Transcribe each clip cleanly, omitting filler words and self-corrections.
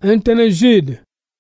Intene Jude.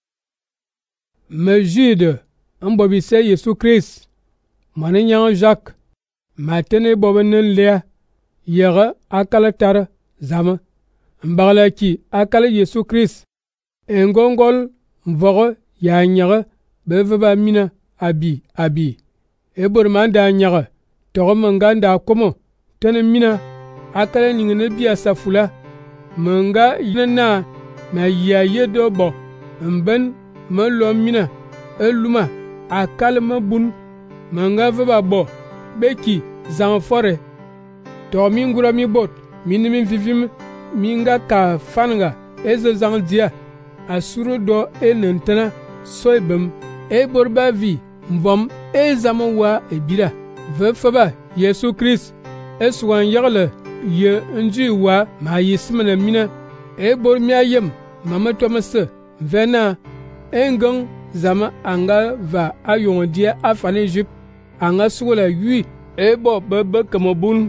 Me Jude, bobi se Yesu Christ. Mani nyang Jacques. Matene boben lea. Yere akala tar zama. Mbagla ki akala Yesu Christ. Engongol mvogo ya nyere beveba mina abi. Ebor manda nyere. Togo menganda komo. Tene mina akala ningene biya safula. Menga yina ma ya yedo bo. Mben me lo mina. Eluma akala me bun. Menga veba bo. Beki zan fore. To mingura mi bot. Minimin vivim. Minga ka fanga. Eze zan dia. Asuro do nentana soibem. Borba vi. Mvom zamawa ebira. Vefaba Yesu Christ. Eswan yagle. Ye nji wa ma yismene mina. Bor miayem. Mama Thomas. Vena. Engang zama anga va ayon dia afane jup. Anga sugula yui. Bo bebe kamobun.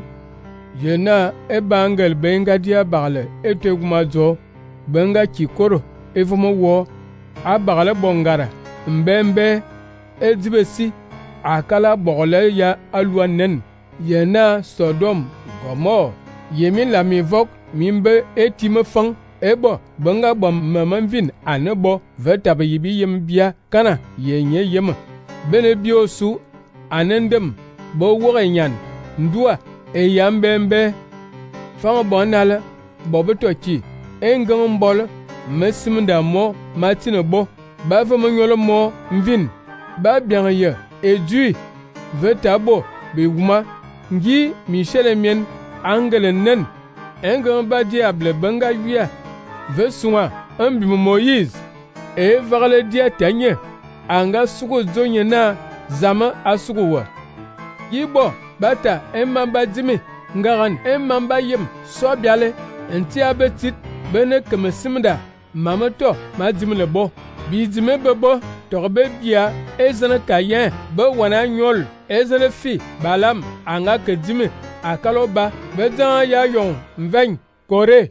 Yena bangel benga dia bagle. Teguma benga kikoro. Evomo wo. Bagle bongara. Mbembe. Edibesi. Akala bogole ya aluanen. Yena Sodom. Gomor. Yemin la mi vok. Mimbe etime fang. Ebo benga bom mamanvin anebo. Vetabe yibi yem bia. Kana yenye yem. Bene biosu. Anendem. Bo wore nyan. Ndua. Yambembe. Fang bonale. Bobeto ki. Engang bol. Mesimda mo. Matine bo. Ba vemanyolo mo. Mvin. Ba bien ye. Edui. Vetabo. Bewuma. Ngi Michel mien. Angele nen. Engang ba diable benga yuya. Vesuma. Mbimo Moïse. Varle dia tanye. Anga sugo zonye na. Zama asugo. Yibo. Bata mamba dimi. Ngaran mamba yem. So biale. Enti abetit. Bene keme simda. Mamato. Ma dimi le bo. Bizime bebo. Torbe bia. Ezene kayen. Be wana nyol. Ezene fi. Balam. Anga ke dimi. Akaloba. Bedan ya yon. Mveng. Kore.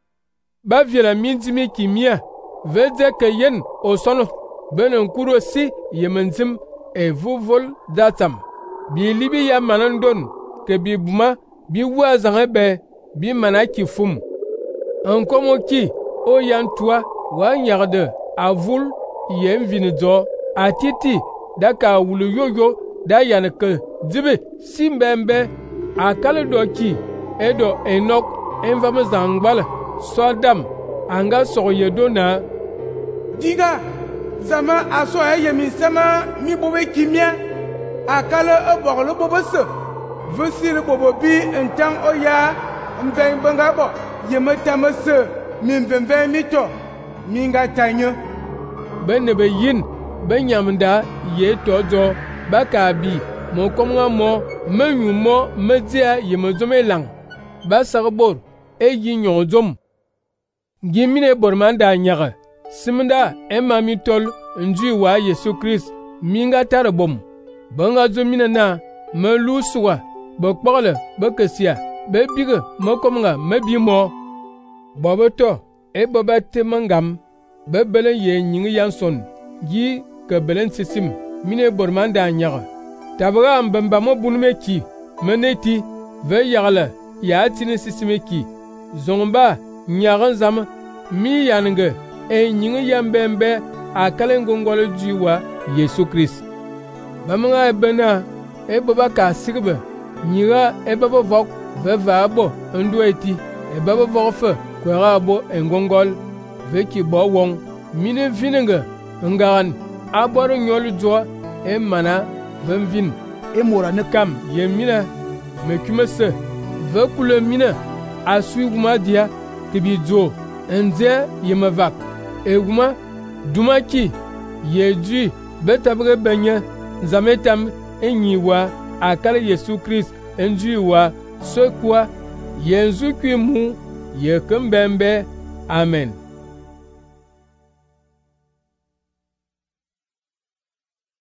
Ba viela minzimi kimia. Vede ke yen. Osono. Bene nkuro si. Yemenzim. Vuvol datam. Bi libi ya manandon. Ke bi buma. Bi wazan be. Bi manaki fum. Nkomo ki. O yan tua. Wan yarde. Avul. Yen vinizo. Atiti. Daka wulu yoyo. Da yaneke. Dibe. Simbembe. Akale do ki. Edo enok. Envame zangbala. Sodam. Anga soyedo na. Diga. Zama aso yemi sama mi bobe kimia. Akala obor bobo se. Vesile bobo bi entang oya. Mveng bangabo. Yemata se. Mimvemve mito. Minga tanyo. Benebe yin. Benyamda ye tozo. Bakabi. Mon komwa mo. Menyu mo. Media yemozome lang. Basarbor. Yin yonzom. Gimine bormanda nyaga. Simda mami tol njui wa Yesu Christ minga tarabom. Banga zomina na me luswa bokpole bekesia be bige mokomnga mebimo. Bobeto bobate mangam be belen ye nyingi yanson gi ke belen sisim mine bormanda nyaga. Tabra mbamba mo bunme ki meneti ve yagla ya tini sisime ki zomba nyagan zam mi yanenge. Nyingi yambembe akale ngongolo jiwa Yesu Christ. Bamanga bena baba ka sigbe nyiga baba vok veva bo ndueti baba vofe kwera bo ngongol veki bo won mine vinenge ngaran aboro nyolu jo mana vemvin mora ne kam yemina mekumese vekule mina asui gumadia kibijo nze yemavak. Eguma dumaki yeji betabre benya zametam enyiwa akala Yesu Christ enjiwa sokwa yenzu kwimu yekembembe amen.